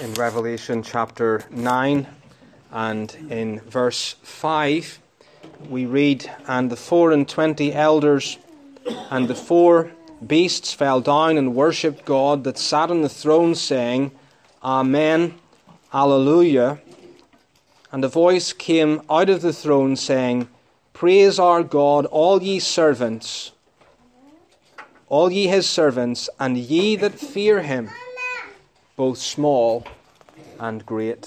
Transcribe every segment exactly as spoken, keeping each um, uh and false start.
in Revelation chapter nine, and in verse five we read, "And the four and twenty elders and the four beasts fell down and worshipped God that sat on the throne, saying, Amen, Alleluia. And a voice came out of the throne, saying, Praise our God, all ye servants, all ye his servants, and ye that fear him, both small and great."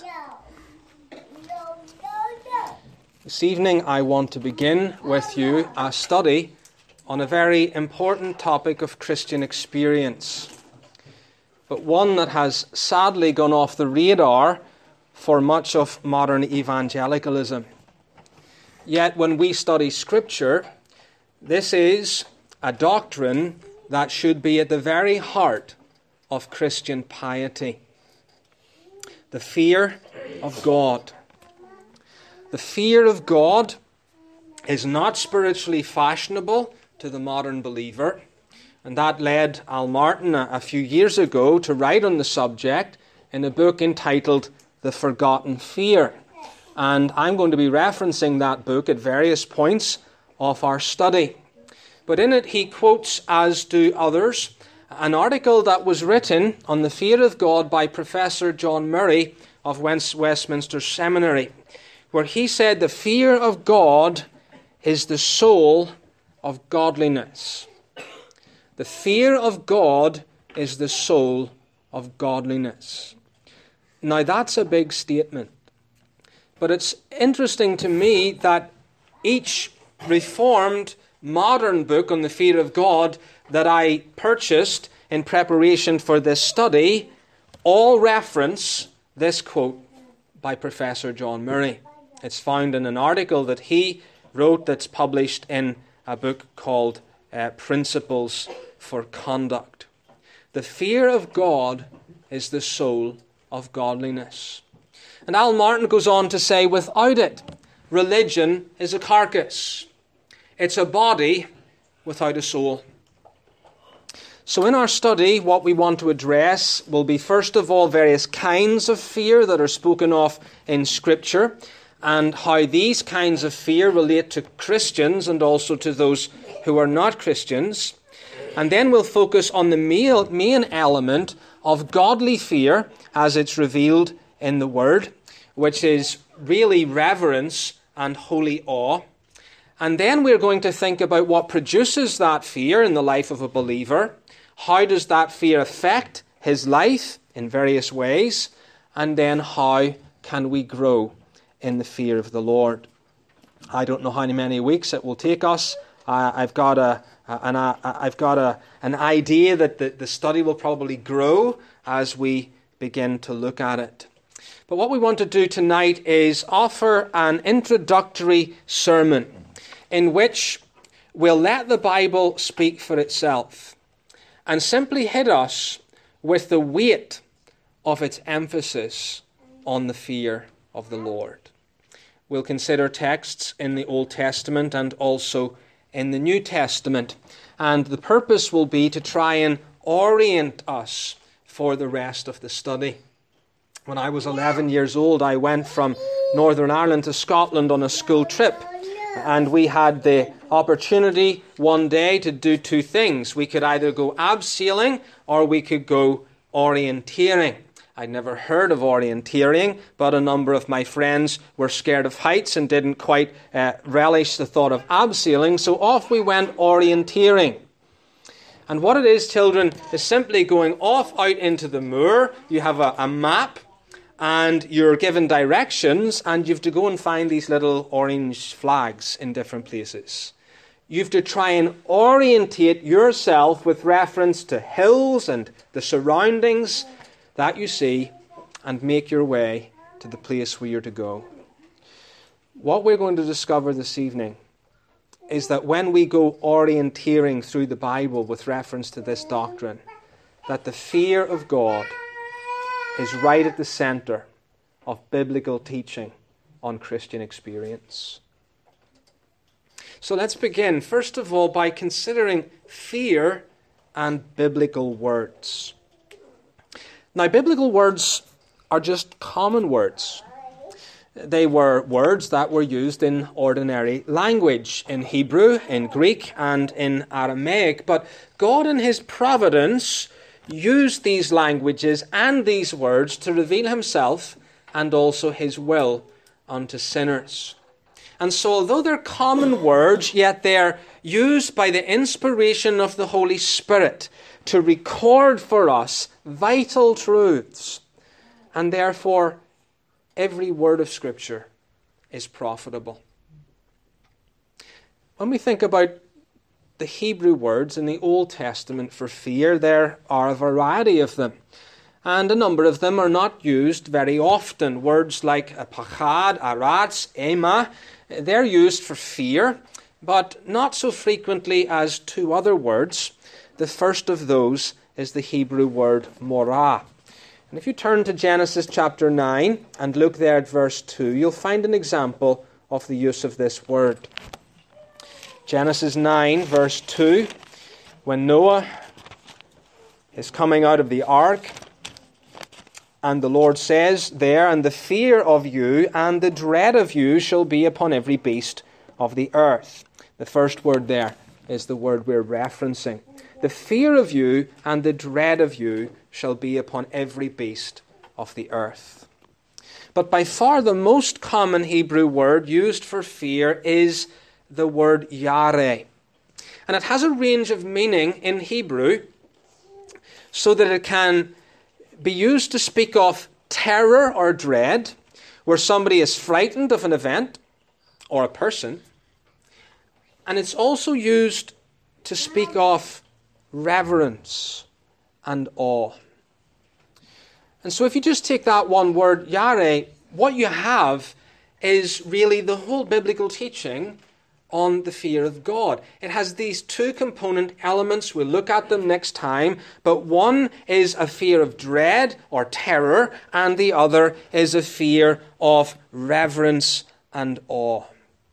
This evening I want to begin with you a study on a very important topic of Christian experience, but one that has sadly gone off the radar for much of modern evangelicalism. Yet when we study Scripture, this is a doctrine that should be at the very heart of Christian piety. The fear of God. The fear of God is not spiritually fashionable to the modern believer, and that led Al Martin a, a few years ago to write on the subject in a book entitled The Forgotten Fear. And I'm going to be referencing that book at various points of our study. But in it he quotes, as do others, an article that was written on the fear of God by Professor John Murray of Westminster Seminary, where he said the fear of God is the soul of godliness. The fear of God is the soul of godliness. Now that's a big statement, but it's interesting to me that each Reformed modern book on the fear of God that I purchased in preparation for this study all reference this quote by Professor John Murray. It's found in an article that he wrote that's published in a book called uh, Principles for Conduct. The fear of God is the soul of godliness. And Al Martin goes on to say, without it, religion is a carcass. It's a body without a soul. So in our study, what we want to address will be, first of all, various kinds of fear that are spoken of in Scripture, and how these kinds of fear relate to Christians and also to those who are not Christians. And then we'll focus on the main element of godly fear as it's revealed in the Word, which is really reverence and holy awe. And then we're going to think about what produces that fear in the life of a believer. How does that fear affect his life in various ways? And then how can we grow in the fear of the Lord? I don't know how many weeks it will take us. Uh, I've got a, an, uh, I've got a, an idea that the, the study will probably grow as we begin to look at it. But what we want to do tonight is offer an introductory sermon in which we'll let the Bible speak for itself and simply hit us with the weight of its emphasis on the fear of the Lord. We'll consider texts in the Old Testament and also in the New Testament. And the purpose will be to try and orient us for the rest of the study. When I was eleven years old, I went from Northern Ireland to Scotland on a school trip. And we had the opportunity one day to do two things. We could either go abseiling or we could go orienteering. I'd never heard of orienteering, but a number of my friends were scared of heights and didn't quite uh, relish the thought of abseiling, so off we went orienteering. And what it is, children, is simply going off out into the moor. You have a, a map, and you're given directions, and you have to go and find these little orange flags in different places. You have to try and orientate yourself with reference to hills and the surroundings that you see, and make your way to the place where you're to go. What we're going to discover this evening is that when we go orienteering through the Bible with reference to this doctrine, that the fear of God is right at the center of biblical teaching on Christian experience. So let's begin, first of all, by considering fear and biblical words. Now, biblical words are just common words. They were words that were used in ordinary language, in Hebrew, in Greek, and in Aramaic. But God in his providence used these languages and these words to reveal himself and also his will unto sinners. And so although they're common words, yet they're used by the inspiration of the Holy Spirit to record for us vital truths. And therefore, every word of Scripture is profitable. When we think about the Hebrew words in the Old Testament for fear, there are a variety of them. And a number of them are not used very often. Words like pachad, aratz, ema, they're used for fear, but not so frequently as two other words. The first of those is the Hebrew word morah. And if you turn to Genesis chapter nine and look there at verse two, you'll find an example of the use of this word. Genesis nine, verse two, when Noah is coming out of the ark, and the Lord says there, "And the fear of you and the dread of you shall be upon every beast of the earth." The first word there is the word we're referencing. The fear of you and the dread of you shall be upon every beast of the earth. But by far the most common Hebrew word used for fear is the word yareh. And it has a range of meaning in Hebrew so that it can be used to speak of terror or dread, where somebody is frightened of an event or a person. And it's also used to speak of reverence and awe. And so if you just take that one word, yareh, what you have is really the whole biblical teaching on the fear of God. It has these two component elements. We'll look at them next time. But one is a fear of dread or terror, and the other is a fear of reverence and awe.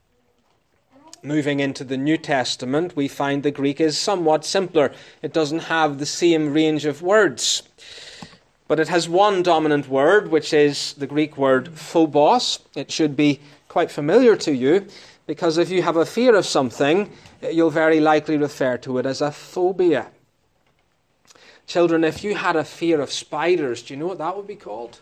Moving into the New Testament, we find the Greek is somewhat simpler. It doesn't have the same range of words. But it has one dominant word, which is the Greek word phobos. It should be quite familiar to you, because if you have a fear of something, you'll very likely refer to it as a phobia. Children, if you had a fear of spiders, do you know what that would be called?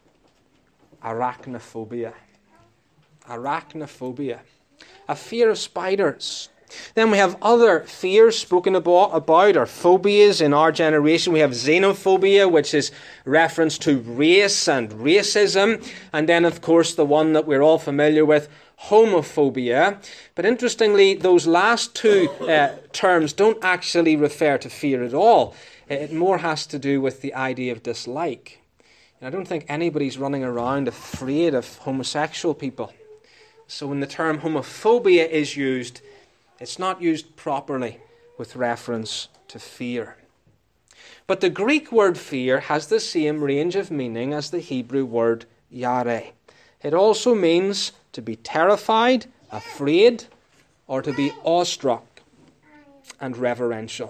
Arachnophobia. Arachnophobia. A fear of spiders. Then we have other fears spoken about, about, or phobias in our generation. We have xenophobia, which is reference to race and racism. And then, of course, the one that we're all familiar with, homophobia. But interestingly, those last two uh, terms don't actually refer to fear at all. It more has to do with the idea of dislike. And I don't think anybody's running around afraid of homosexual people. So when the term homophobia is used, it's not used properly with reference to fear. But the Greek word fear has the same range of meaning as the Hebrew word yareh. It also means to be terrified, afraid, or to be awestruck and reverential.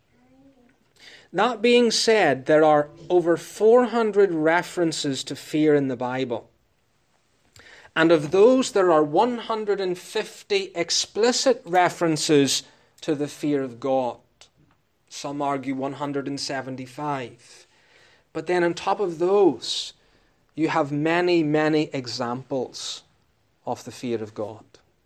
That being said, there are over four hundred references to fear in the Bible. And of those, there are one hundred fifty explicit references to the fear of God. Some argue one hundred seventy-five. But then on top of those, you have many, many examples of the fear of God.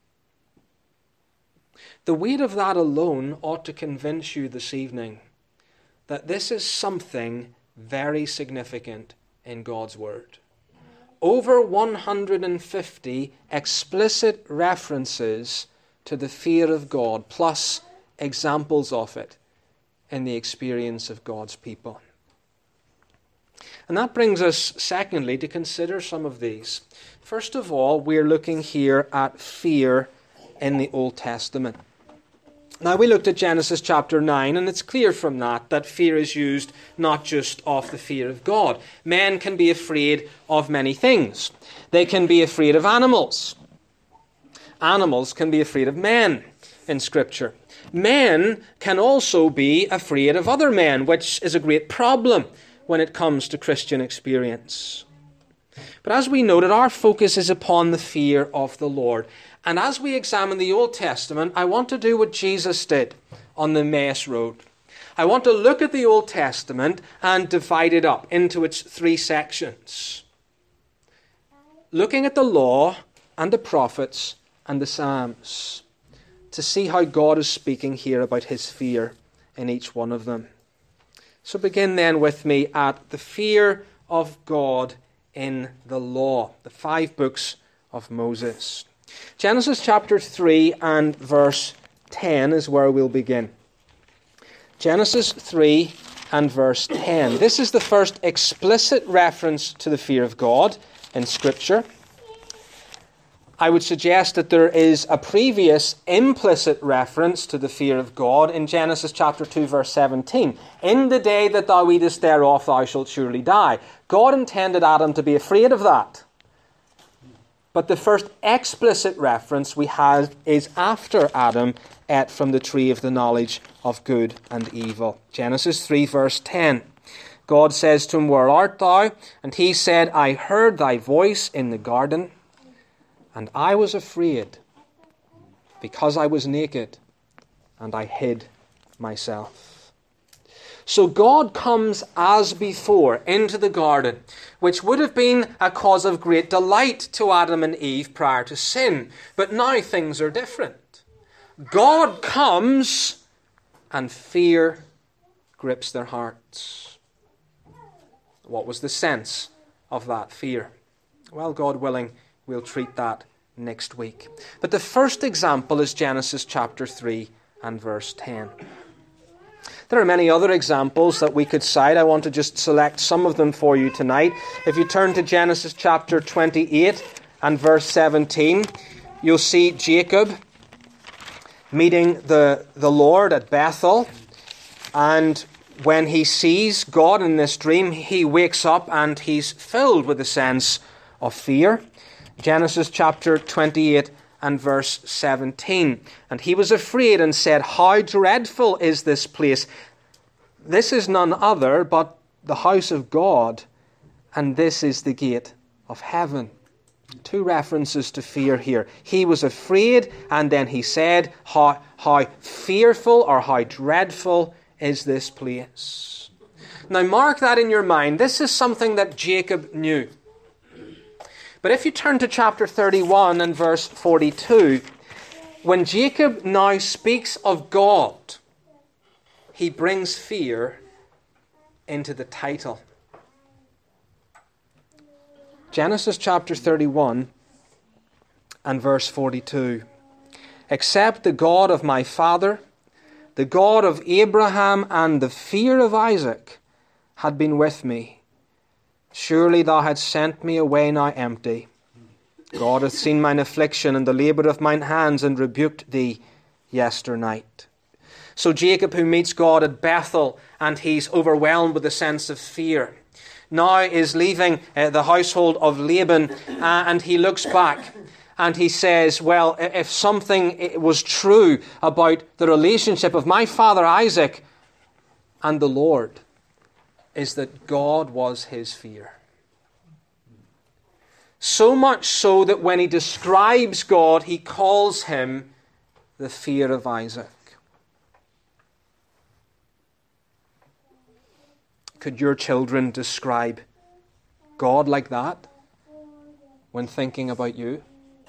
The weight of that alone ought to convince you this evening that this is something very significant in God's Word. Over one hundred fifty explicit references to the fear of God, plus examples of it in the experience of God's people. And that brings us, secondly, to consider some of these. First of all, we're looking here at fear in the Old Testament. Now, we looked at Genesis chapter nine, and it's clear from that that fear is used not just of the fear of God. Men can be afraid of many things. They can be afraid of animals. Animals can be afraid of men in Scripture. Men can also be afraid of other men, which is a great problem when it comes to Christian experience. But as we noted, our focus is upon the fear of the Lord. And as we examine the Old Testament, I want to do what Jesus did on the Emmaus Road. I want to look at the Old Testament and divide it up into its three sections. Looking at the law and the prophets and the Psalms, to see how God is speaking here about his fear in each one of them. So begin then with me at the fear of God in the law, the five books of Moses. Genesis chapter three and verse ten is where we'll begin. Genesis three and verse ten. This is the first explicit reference to the fear of God in Scripture. I would suggest that there is a previous implicit reference to the fear of God in Genesis chapter two, verse seventeen. In the day that thou eatest thereof, thou shalt surely die. God intended Adam to be afraid of that. But the first explicit reference we have is after Adam ate from the tree of the knowledge of good and evil. Genesis three, verse ten. God says to him, Where art thou? And he said, I heard thy voice in the garden, and I was afraid, because I was naked, and I hid myself. So God comes as before into the garden, which would have been a cause of great delight to Adam and Eve prior to sin. But now things are different. God comes, and fear grips their hearts. What was the sense of that fear? Well, God willing, we'll treat that next week. But the first example is Genesis chapter three and verse ten. There are many other examples that we could cite. I want to just select some of them for you tonight. If you turn to Genesis chapter twenty-eight and verse seventeen, you'll see Jacob meeting the, the Lord at Bethel. And when he sees God in this dream, he wakes up and he's filled with a sense of fear. Genesis chapter twenty-eight and verse seventeen. And he was afraid and said, How dreadful is this place! This is none other but the house of God, and this is the gate of heaven. Two references to fear here. He was afraid, and then he said, How, how fearful or how dreadful is this place. Now mark that in your mind. This is something that Jacob knew. But if you turn to chapter thirty-one and verse forty-two, when Jacob now speaks of God, he brings fear into the title. Genesis chapter thirty-one and verse forty-two. Except the God of my father, the God of Abraham and the fear of Isaac had been with me, surely thou hadst sent me away now empty. God hath seen mine affliction and the labour of mine hands, and rebuked thee yesternight. So Jacob, who meets God at Bethel, and he's overwhelmed with a sense of fear, now is leaving uh, the household of Laban, uh, and he looks back and he says, well, if something was true about the relationship of my father Isaac and the Lord, is that God was his fear. So much so that when he describes God, he calls him the fear of Isaac. Could your children describe God like that when thinking about you?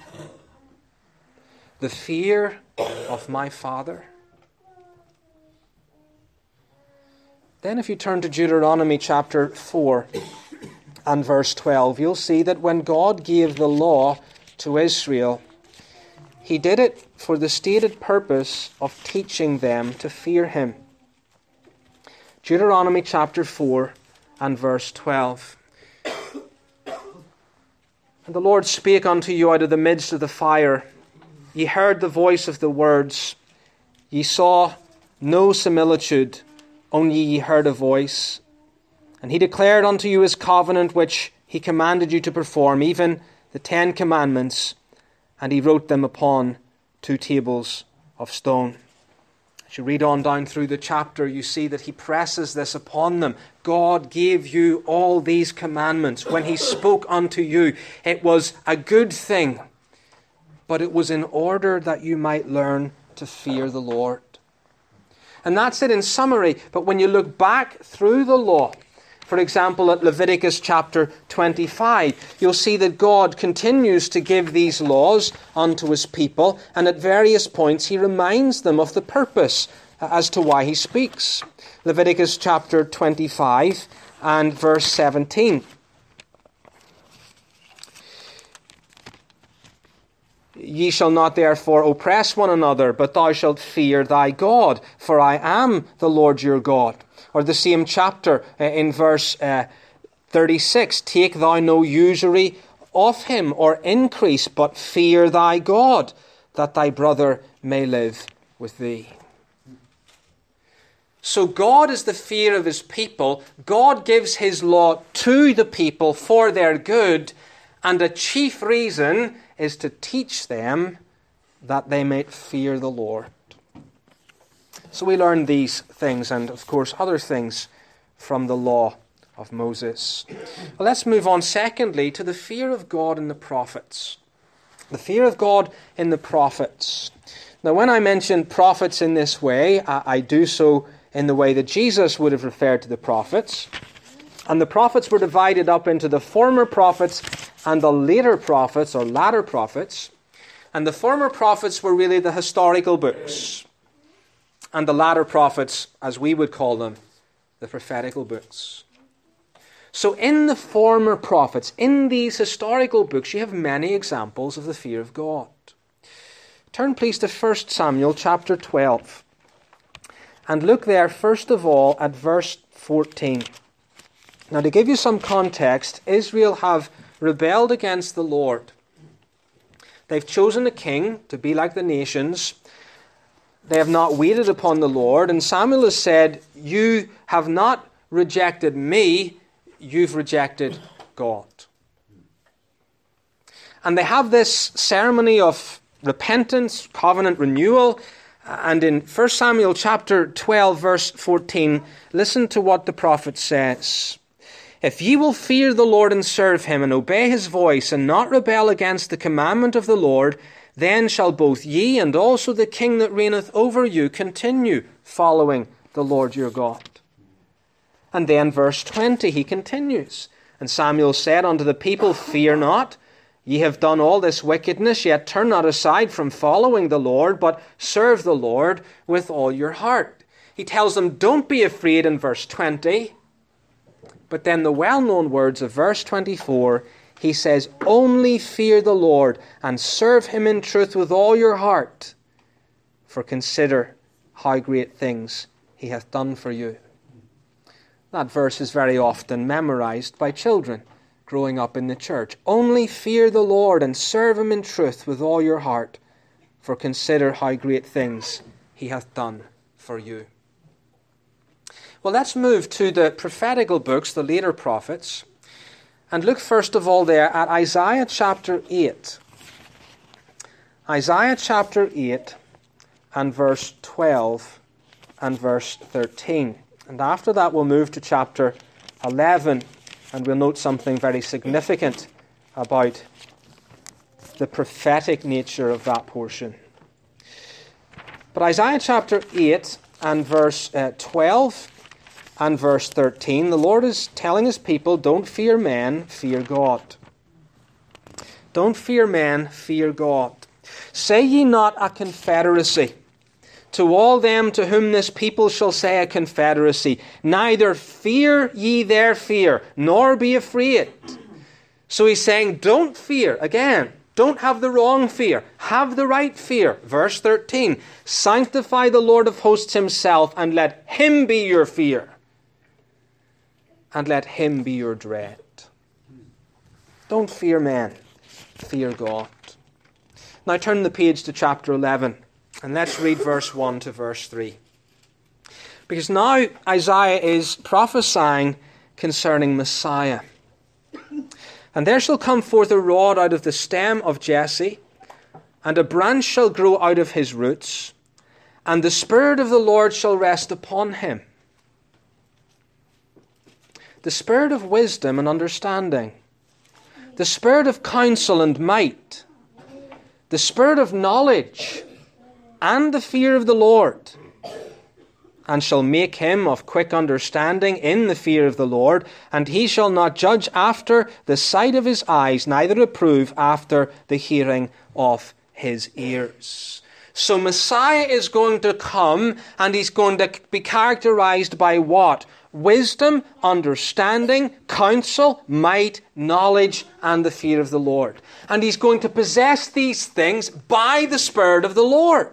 The fear of my Father. Then if you turn to Deuteronomy chapter four and verse twelve, you'll see that when God gave the law to Israel, he did it for the stated purpose of teaching them to fear him. Deuteronomy chapter four and verse twelve. And the Lord spake unto you out of the midst of the fire. Ye heard the voice of the words. Ye saw no similitude, only ye heard a voice. And he declared unto you his covenant, which he commanded you to perform, even the Ten Commandments, and he wrote them upon two tables of stone. As you read on down through the chapter, you see that he presses this upon them. God gave you all these commandments. When he spoke unto you, it was a good thing, but it was in order that you might learn to fear the Lord. And that's it in summary. But when you look back through the law, for example, at Leviticus chapter twenty-five, you'll see that God continues to give these laws unto his people, and at various points he reminds them of the purpose as to why he speaks. Leviticus chapter twenty-five and verse seventeen. Ye shall not therefore oppress one another, but thou shalt fear thy God, for I am the Lord your God. Or the same chapter uh, in verse uh, thirty-six, take thou no usury of him or increase, but fear thy God, that thy brother may live with thee. So God is the fear of his people. God gives his law to the people for their good, and a chief reason is to teach them that they may fear the Lord. So we learn these things and, of course, other things from the law of Moses. Well, let's move on, secondly, to the fear of God in the prophets. The fear of God in the prophets. Now, when I mention prophets in this way, I, I do so in the way that Jesus would have referred to the prophets. And the prophets were divided up into the former prophets and the later prophets, or latter prophets. And the former prophets were really the historical books. And the latter prophets, as we would call them, the prophetical books. So in the former prophets, in these historical books, you have many examples of the fear of God. Turn please to First Samuel chapter twelve. And look there first of all at verse fourteen. Now, to give you some context, Israel have rebelled against the Lord. They've chosen a king to be like the nations. They have not waited upon the Lord. And Samuel has said, you have not rejected me, you've rejected God. And they have this ceremony of repentance, covenant renewal. And in First Samuel chapter twelve, verse fourteen, listen to what the prophet says. If ye will fear the Lord and serve him, and obey his voice, and not rebel against the commandment of the Lord, then shall both ye and also the king that reigneth over you continue following the Lord your God. And then verse twenty, he continues. And Samuel said unto the people, fear not, ye have done all this wickedness, yet turn not aside from following the Lord, but serve the Lord with all your heart. He tells them, don't be afraid in verse twenty. But then the well-known words of verse twenty-four, he says, only fear the Lord and serve him in truth with all your heart. For consider how great things he hath done for you. That verse is very often memorized by children growing up in the church. Only fear the Lord and serve him in truth with all your heart. For consider how great things he hath done for you. Well, let's move to the prophetical books, the later prophets. And look first of all there at Isaiah chapter eight. Isaiah chapter eight and verse twelve and verse thirteen. And after that we'll move to chapter eleven and we'll note something very significant about the prophetic nature of that portion. But Isaiah chapter eight and verse uh, twelve and verse thirteen, the Lord is telling his people, don't fear men, fear God. Don't fear men, fear God. Say ye not a confederacy. To all them to whom this people shall say a confederacy, neither fear ye their fear, nor be afraid. So he's saying, don't fear. Again, don't have the wrong fear. Have the right fear. Verse thirteen, sanctify the Lord of hosts himself, and let him be your fear. And let him be your dread. Don't fear men, fear God. Now turn the page to chapter eleven, and let's read verse one to verse three. Because now Isaiah is prophesying concerning Messiah. And there shall come forth a rod out of the stem of Jesse, and a branch shall grow out of his roots, And the Spirit of the Lord shall rest upon him. The Spirit of wisdom and understanding. The Spirit of counsel and might. The Spirit of knowledge and the fear of the Lord. And shall make him of quick understanding in the fear of the Lord. And he shall not judge after the sight of his eyes, neither approve after the hearing of his ears. So Messiah is going to come, and he's going to be characterized by what? Wisdom, understanding, counsel, might, knowledge, and the fear of the Lord. And he's going to possess these things by the Spirit of the Lord.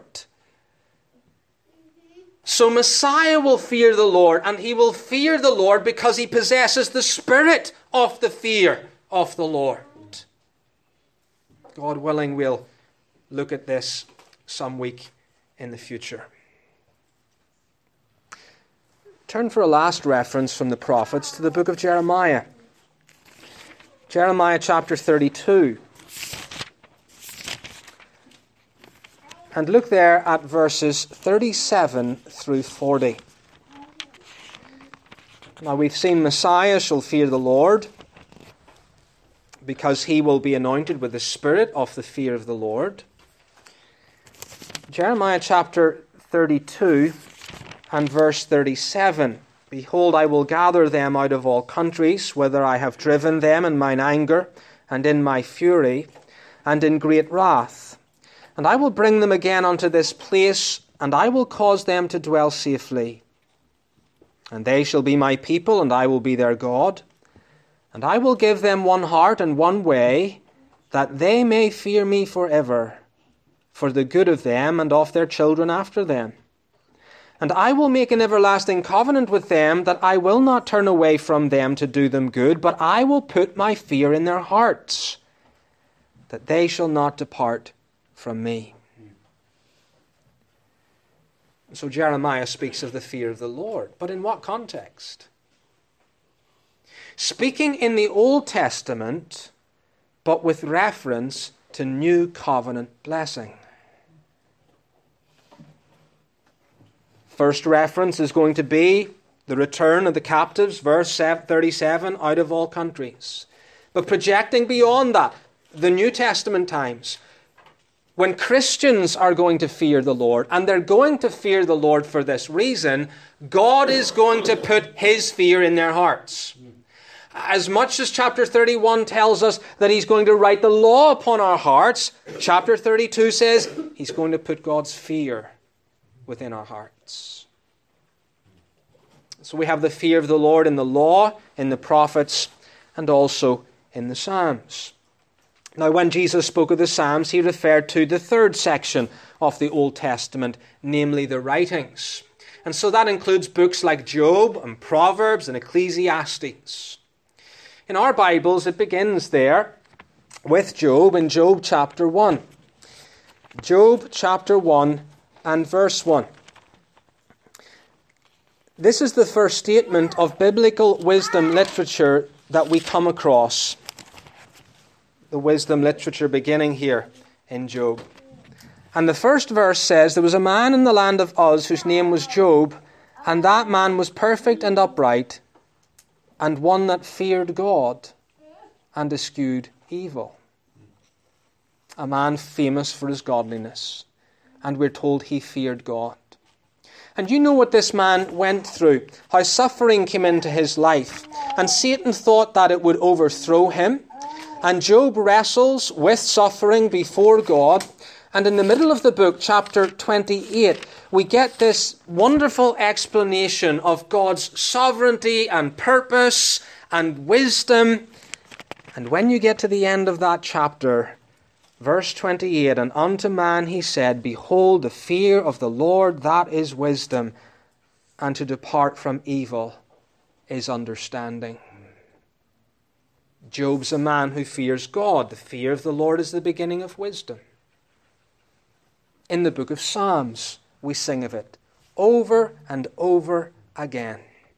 So Messiah will fear the Lord, and he will fear the Lord because he possesses the spirit of the fear of the Lord. God willing, we'll look at this some week in the future. Turn for a last reference from the prophets to the book of Jeremiah. Jeremiah chapter thirty-two. And look there at verses thirty-seven through forty. Now we've seen Messiah shall fear the Lord because he will be anointed with the spirit of the fear of the Lord. Jeremiah chapter thirty-two and verse thirty-seven. Behold, I will gather them out of all countries, whither I have driven them in mine anger, and in my fury, and in great wrath. And I will bring them again unto this place, and I will cause them to dwell safely. And they shall be my people, and I will be their God. And I will give them one heart and one way, that they may fear me forever, for the good of them and of their children after them. And I will make an everlasting covenant with them, that I will not turn away from them to do them good, but I will put my fear in their hearts, that they shall not depart from me. So Jeremiah speaks of the fear of the Lord. But in what context? Speaking in the Old Testament, but with reference to new covenant blessing. First reference is going to be the return of the captives, verse thirty-seven, out of all countries. But projecting beyond that, the New Testament times, when Christians are going to fear the Lord, and they're going to fear the Lord for this reason, God is going to put his fear in their hearts. As much as chapter thirty-one tells us that he's going to write the law upon our hearts, chapter thirty-two says he's going to put God's fear within our hearts. So we have the fear of the Lord in the law, in the prophets, and also in the Psalms. Now, when Jesus spoke of the Psalms, he referred to the third section of the Old Testament, namely the writings. And so that includes books like Job and Proverbs and Ecclesiastes. In our Bibles, it begins there with Job in Job chapter one. Job chapter one and verse one. This is the first statement of biblical wisdom literature that we come across. The wisdom literature beginning here in Job. And the first verse says, there was a man in the land of Uz whose name was Job, and that man was perfect and upright, and one that feared God and eschewed evil. A man famous for his godliness. And we're told he feared God. And you know what this man went through, how suffering came into his life. And Satan thought that it would overthrow him. And Job wrestles with suffering before God. And in the middle of the book, chapter twenty-eight, we get this wonderful explanation of God's sovereignty and purpose and wisdom. And when you get to the end of that chapter, verse twenty-eight, and unto man he said, behold, the fear of the Lord, that is wisdom, and to depart from evil is understanding. Job's a man who fears God. The fear of the Lord is the beginning of wisdom. In the book of Psalms, we sing of it over and over again.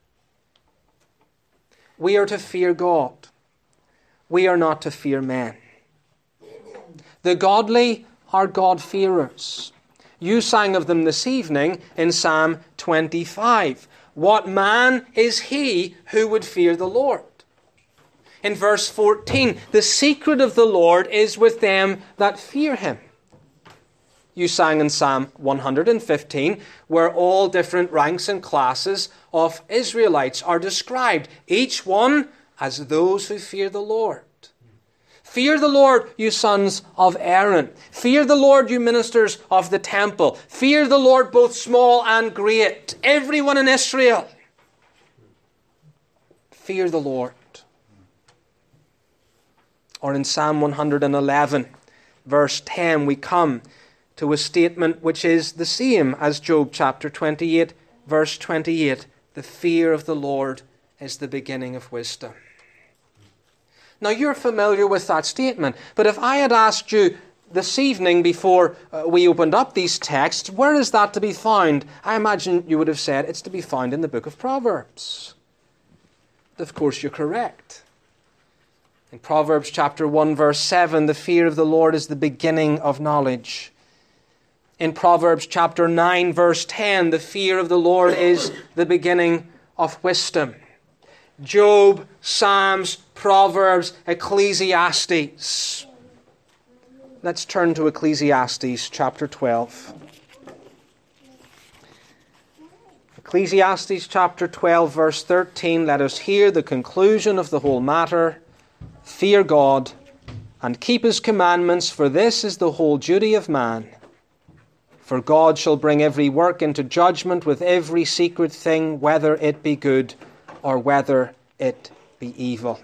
We are to fear God. We are not to fear men. The godly are God-fearers. You sang of them this evening in Psalm twenty-five. What man is he who would fear the Lord? In verse fourteen, the secret of the Lord is with them that fear him. You sang in Psalm one hundred fifteen, where all different ranks and classes of Israelites are described, each one as those who fear the Lord. Fear the Lord, you sons of Aaron. Fear the Lord, you ministers of the temple. Fear the Lord, both small and great. Everyone in Israel. Fear the Lord. Or in Psalm one hundred eleven, verse ten, we come to a statement which is the same as Job chapter twenty-eight, verse twenty-eight. The fear of the Lord is the beginning of wisdom. Now, you're familiar with that statement, but if I had asked you this evening before uh, we opened up these texts, where is that to be found? I imagine you would have said it's to be found in the book of Proverbs. Of course, you're correct. In Proverbs chapter one, verse seven, the fear of the Lord is the beginning of knowledge. In Proverbs chapter nine, verse ten, the fear of the Lord is the beginning of wisdom. Job, Psalms, Proverbs, Ecclesiastes. Let's turn to Ecclesiastes chapter twelve. Ecclesiastes chapter twelve, verse thirteen. Let us hear the conclusion of the whole matter. Fear God and keep his commandments, for this is the whole duty of man. For God shall bring every work into judgment with every secret thing, whether it be good or whether it be evil.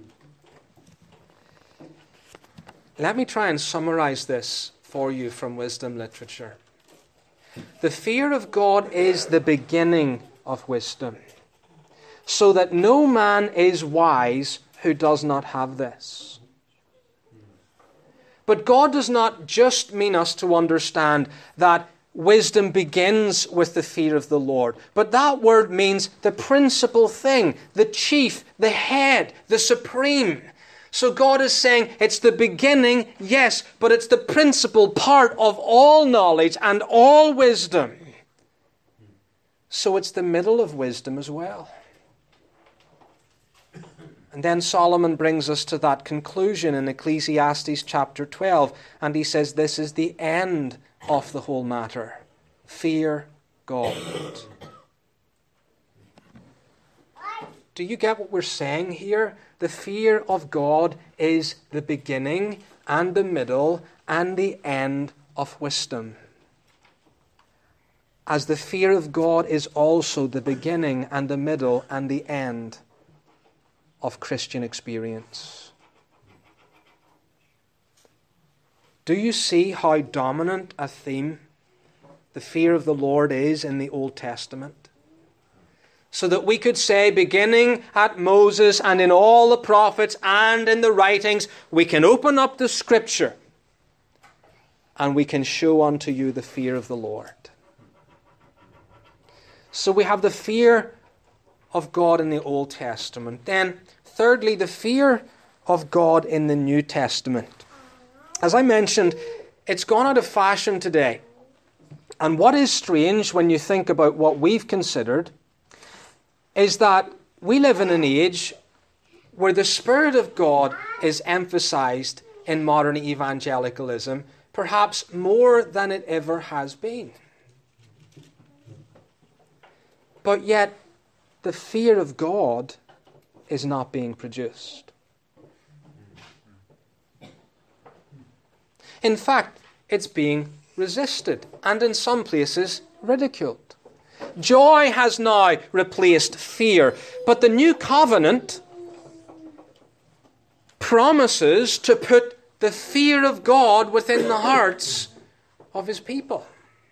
Let me try and summarize this for you from wisdom literature. The fear of God is the beginning of wisdom, so that no man is wise who does not have this. But God does not just mean us to understand that wisdom begins with the fear of the Lord. But that word means the principal thing, the chief, the head, the supreme. So God is saying it's the beginning, yes, but it's the principal part of all knowledge and all wisdom. So it's the middle of wisdom as well. And then Solomon brings us to that conclusion in Ecclesiastes chapter twelve. And he says this is the end of the whole matter. Fear God. Do you get what we're saying here? The fear of God is the beginning and the middle and the end of wisdom. As the fear of God is also the beginning and the middle and the end of Christian experience. Do you see how dominant a theme the fear of the Lord is in the Old Testament? So that we could say, beginning at Moses and in all the prophets and in the writings, we can open up the Scripture and we can show unto you the fear of the Lord. So we have the fear of God in the Old Testament. Then, thirdly, the fear of God in the New Testament. As I mentioned, it's gone out of fashion today. And what is strange when you think about what we've considered is that we live in an age where the Spirit of God is emphasized in modern evangelicalism, perhaps more than it ever has been. But yet, the fear of God is not being produced. In fact, it's being resisted and in some places ridiculed. Joy has now replaced fear, but the new covenant promises to put the fear of God within the hearts of his people.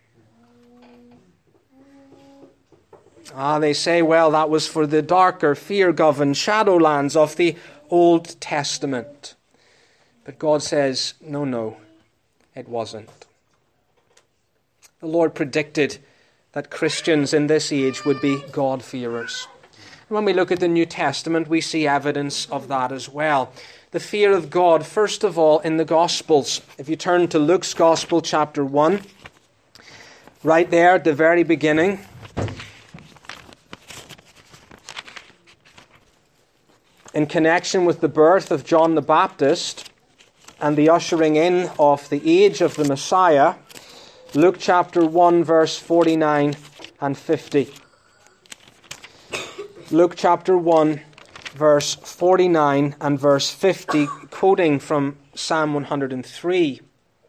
Ah, they say, well, that was for the darker, fear-governed shadowlands of the Old Testament. But God says, no, no, it wasn't. The Lord predicted that Christians in this age would be God-fearers. And when we look at the New Testament, we see evidence of that as well. The fear of God, first of all, in the Gospels. If you turn to Luke's Gospel, chapter one, right there at the very beginning. In connection with the birth of John the Baptist and the ushering in of the age of the Messiah, Luke chapter one, verse forty-nine and fifty. Luke chapter one, verse forty-nine and verse fifty, quoting from Psalm one hundred three.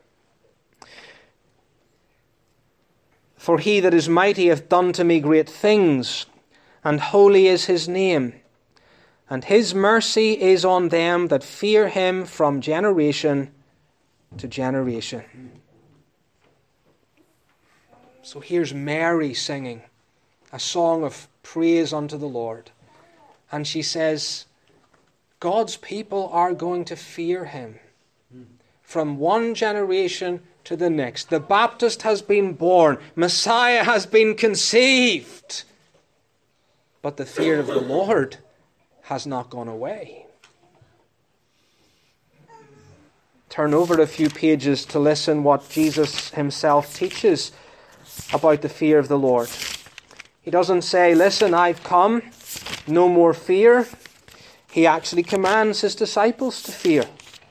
For he that is mighty hath done to me great things, and holy is his name. And his mercy is on them that fear him from generation to generation. So here's Mary singing a song of praise unto the Lord. And she says, God's people are going to fear him from one generation to the next. The Baptist has been born. Messiah has been conceived. But the fear of the Lord has not gone away. Turn over a few pages to listen what Jesus himself teaches about the fear of the Lord. He doesn't say, listen, I've come, no more fear. He actually commands his disciples to fear.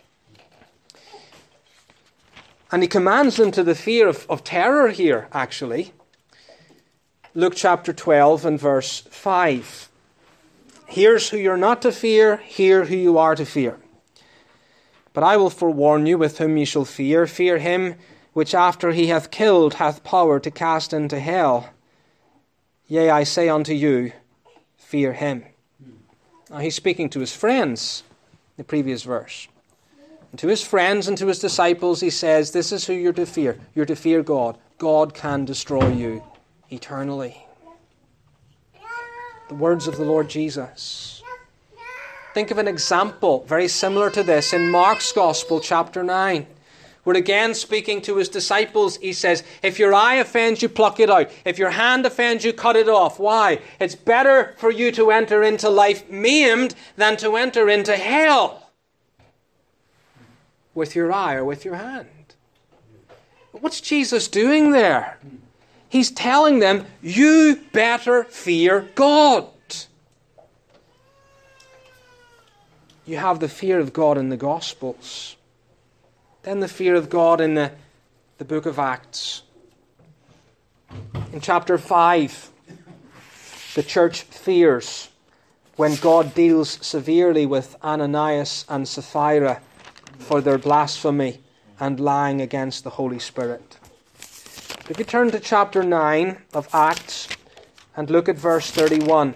And he commands them to the fear of, of terror here, actually. Luke chapter twelve and verse five. Here's who you're not to fear, hear who you are to fear. But I will forewarn you with whom ye shall fear. Fear him which after he hath killed hath power to cast into hell. Yea, I say unto you, fear him. Now he's speaking to his friends, the previous verse. And to his friends and to his disciples he says, this is who you're to fear. You're to fear God. God can destroy you eternally. The words of the Lord Jesus. Think of an example very similar to this in Mark's Gospel, chapter nine. Where again, speaking to his disciples, he says, if your eye offends you, pluck it out. If your hand offends you, cut it off. Why? It's better for you to enter into life maimed than to enter into hell with your eye or with your hand. What's Jesus doing there? He's telling them, you better fear God. You have the fear of God in the Gospels. Then the fear of God in the, the book of Acts. In chapter five, the church fears when God deals severely with Ananias and Sapphira for their blasphemy and lying against the Holy Spirit. If you turn to chapter nine of Acts and look at verse thirty-one.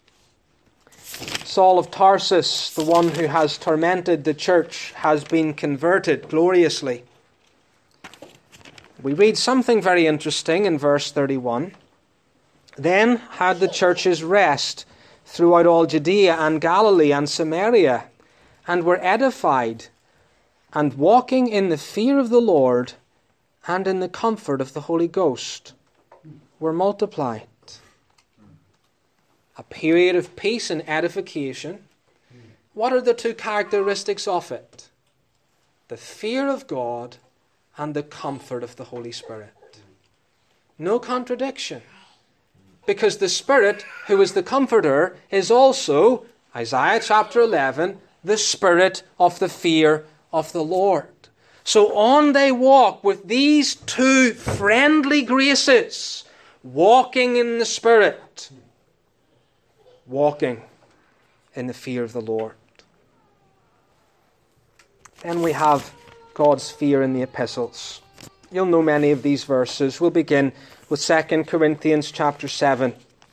Saul of Tarsus, the one who has tormented the church, has been converted gloriously. We read something very interesting in verse thirty-one. Then had the churches rest throughout all Judea and Galilee and Samaria, and were edified, and walking in the fear of the Lord and in the comfort of the Holy Ghost were multiplied. A period of peace and edification. What are the two characteristics of it? The fear of God and the comfort of the Holy Spirit. No contradiction. Because the Spirit, who is the Comforter, is also, Isaiah chapter eleven, the Spirit of the fear of the Lord. So on they walk with these two friendly graces, walking in the Spirit, walking in the fear of the Lord. Then we have God's fear in the epistles. You'll know many of these verses. We'll begin with Second Corinthians chapter seven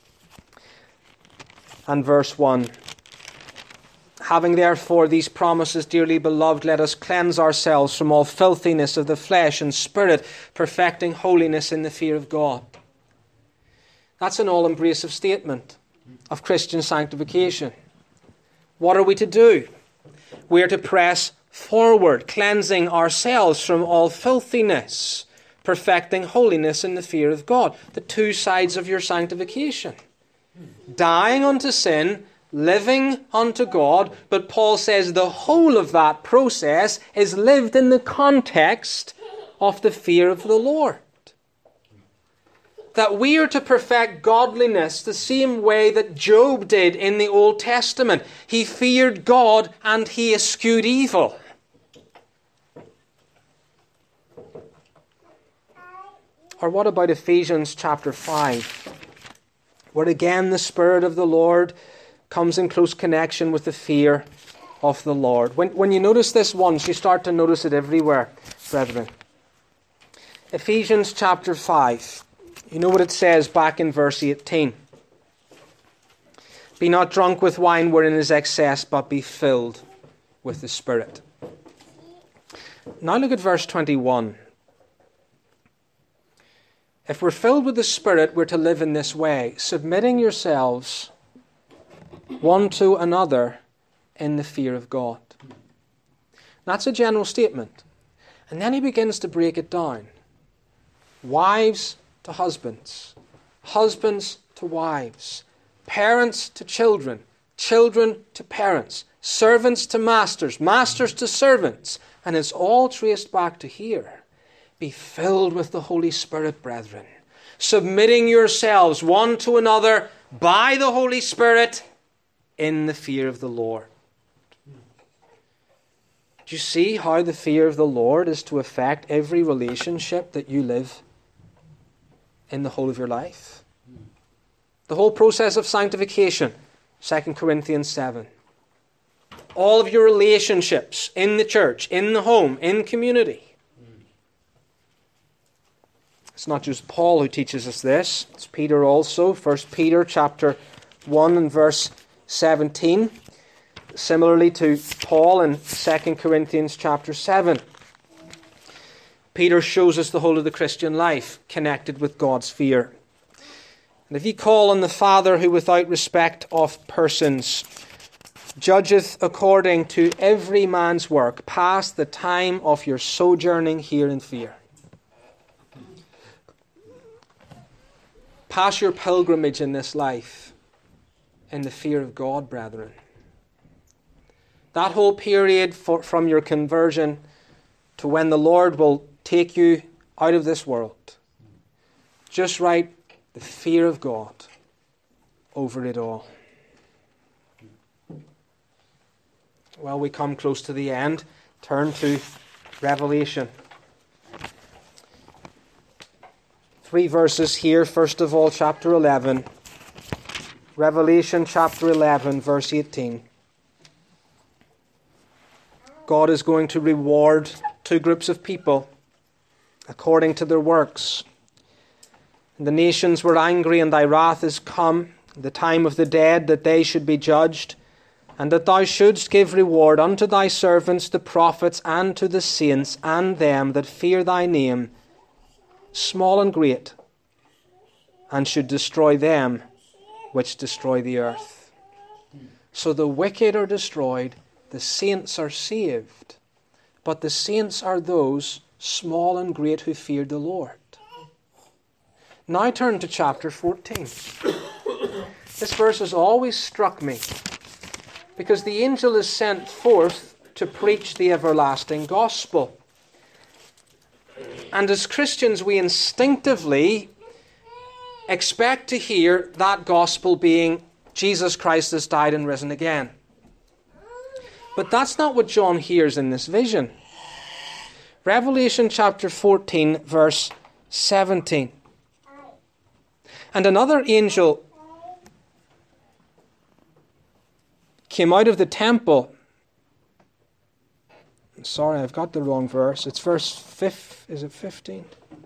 and verse one. Having therefore these promises, dearly beloved, let us cleanse ourselves from all filthiness of the flesh and spirit, perfecting holiness in the fear of God. That's an all-embracive statement of Christian sanctification. What are we to do? We are to press forward, cleansing ourselves from all filthiness, perfecting holiness in the fear of God. The two sides of your sanctification. Dying unto sin, living unto God, but Paul says the whole of that process is lived in the context of the fear of the Lord. that we are to perfect godliness the same way that Job did in the Old Testament. He feared God and he eschewed evil. Or what about Ephesians chapter five, where again the Spirit of the Lord comes in close connection with the fear of the Lord. When, when you notice this once, you start to notice it everywhere, brethren. Ephesians chapter five. You know what it says back in verse eighteen. Be not drunk with wine wherein is excess, but be filled with the Spirit. Now look at verse twenty-one. If we're filled with the Spirit, we're to live in this way, submitting yourselves one to another in the fear of God. That's a general statement. And then he begins to break it down. Wives to husbands, husbands to wives, parents to children, children to parents, servants to masters, masters to servants. And it's all traced back to here. Be filled with the Holy Spirit, brethren, submitting yourselves one to another by the Holy Spirit in the fear of the Lord. Do you see how the fear of the Lord is to affect every relationship that you live in the whole of your life? The whole process of sanctification, Second Corinthians seven. All of your relationships in the church, in the home, in community. It's not just Paul who teaches us this. It's Peter also. First Peter chapter one and verse seventeen. Similarly to Paul in Second Corinthians chapter seven. Peter shows us the whole of the Christian life connected with God's fear. And if ye call on the Father who without respect of persons judgeth according to every man's work, pass the time of your sojourning here in fear. Pass your pilgrimage in this life in the fear of God, brethren. That whole period for, from your conversion to when the Lord will take you out of this world. Just write the fear of God over it all. Well, we come close to the end. Turn to Revelation. Three verses here. First of all, chapter eleven. Revelation chapter eleven, verse eighteen. God is going to reward two groups of people according to their works. And the nations were angry, and thy wrath is come, the time of the dead, that they should be judged, and that thou shouldst give reward unto thy servants, the prophets, and to the saints, and them that fear thy name, small and great, and should destroy them which destroy the earth. So the wicked are destroyed, the saints are saved, but the saints are those small and great who feared the Lord. Now turn to chapter fourteen. This verse has always struck me, because the angel is sent forth to preach the everlasting gospel. And as Christians, we instinctively expect to hear that gospel being Jesus Christ has died and risen again. But that's not what John hears in this vision. Revelation chapter fourteen, verse seventeen. And another angel came out of the temple. Sorry, I've got the wrong verse. It's verse fifth. Is it fifteen?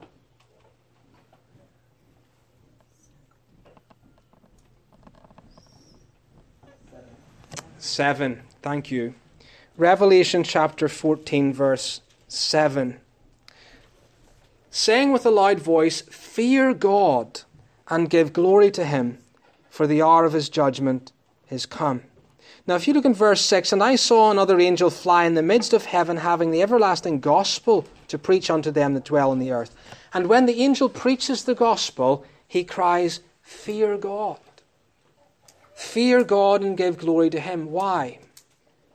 Seven. Thank you. Revelation chapter fourteen, verse seven. Saying with a loud voice, fear God and give glory to him, for the hour of his judgment is come. Now if you look in verse six, and I saw another angel fly in the midst of heaven, having the everlasting gospel to preach unto them that dwell on the earth. And when the angel preaches the gospel, he cries, fear God. Fear God and give glory to him. Why?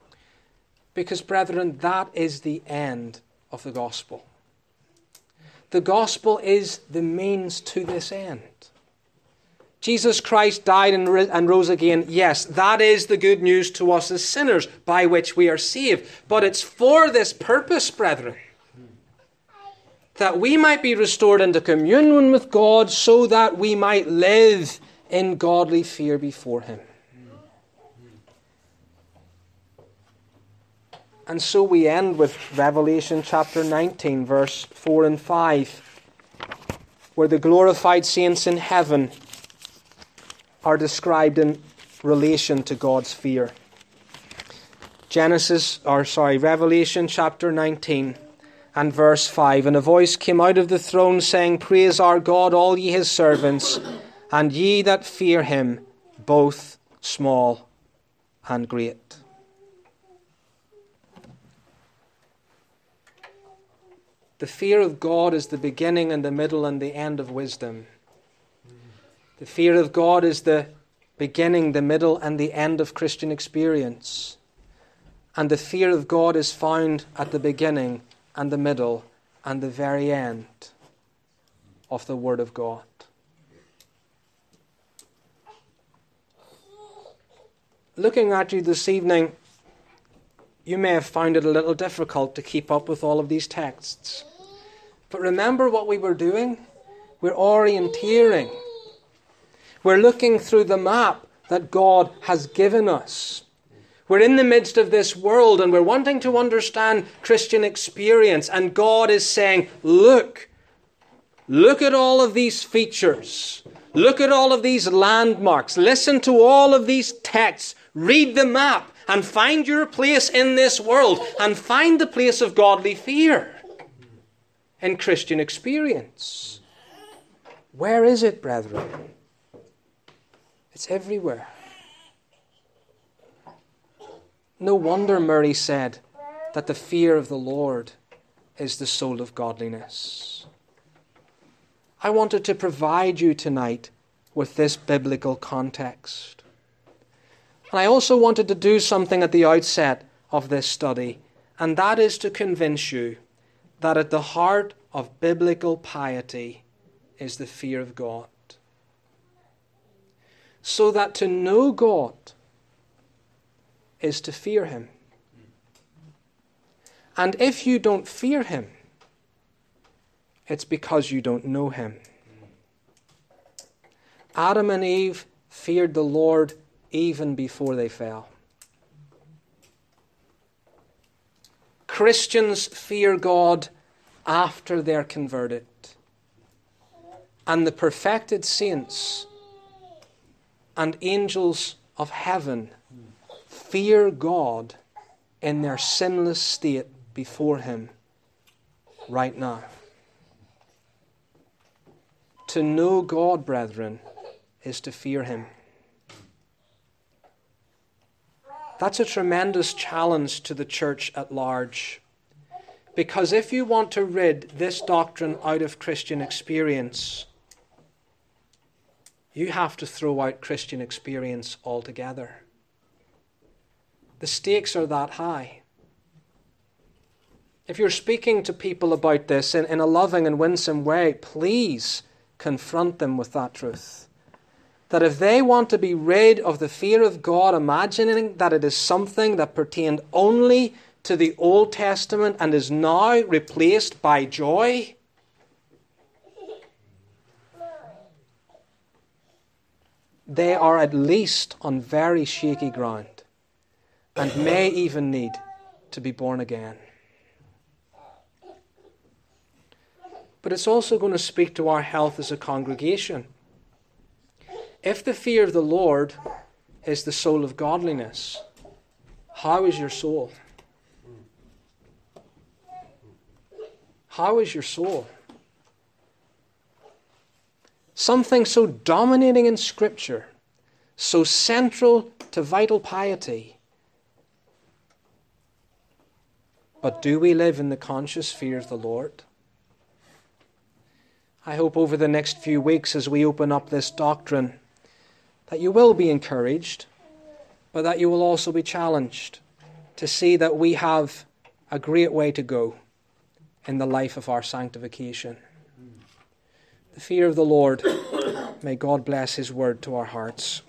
Because, brethren, that is the end of the gospel. The gospel is the means to this end. Jesus Christ died and, and rose again. Yes, that is the good news to us as sinners, by which we are saved. But it's for this purpose, brethren, that we might be restored into communion with God, so that we might live in godly fear before Him. And so we end with Revelation chapter nineteen, verse four and five, where the glorified saints in heaven are described in relation to God's fear. Genesis, or sorry, Revelation chapter nineteen and verse five. And a voice came out of the throne saying, Praise our God, all ye his servants, and ye that fear him, both small and great. The fear of God is the beginning and the middle and the end of wisdom. The fear of God is the beginning, the middle, and the end of Christian experience. And the fear of God is found at the beginning and the middle and the very end of the Word of God. Looking at you this evening, you may have found it a little difficult to keep up with all of these texts. But remember what we were doing? We're orienteering. We're looking through the map that God has given us. We're in the midst of this world and we're wanting to understand Christian experience. And God is saying, look, look at all of these features. Look at all of these landmarks. Listen to all of these texts. Read the map and find your place in this world and find the place of godly fear in Christian experience. Where is it, brethren? It's everywhere. No wonder Murray said that the fear of the Lord is the soul of godliness. I wanted to provide you tonight with this biblical context. And I also wanted to do something at the outset of this study, and that is to convince you that at the heart of biblical piety is the fear of God. So that to know God is to fear him. And if you don't fear him, it's because you don't know him. Adam and Eve feared the Lord even before they fell. Christians fear God after they're converted. And the perfected saints and angels of heaven fear God in their sinless state before him right now. To know God, brethren, is to fear him. That's a tremendous challenge to the church at large. Because if you want to rid this doctrine out of Christian experience, you have to throw out Christian experience altogether. The stakes are that high. If you're speaking to people about this in, in a loving and winsome way, please confront them with that truth. That if they want to be rid of the fear of God, imagining that it is something that pertained only to the Old Testament and is now replaced by joy, they are at least on very shaky ground and may even need to be born again. But it's also going to speak to our health as a congregation. If the fear of the Lord is the soul of godliness, how is your soul? How is your soul? Something so dominating in Scripture, so central to vital piety. But do we live in the conscious fear of the Lord? I hope over the next few weeks as we open up this doctrine that you will be encouraged, but that you will also be challenged to see that we have a great way to go in the life of our sanctification. the fear of the Lord. May God bless his word to our hearts.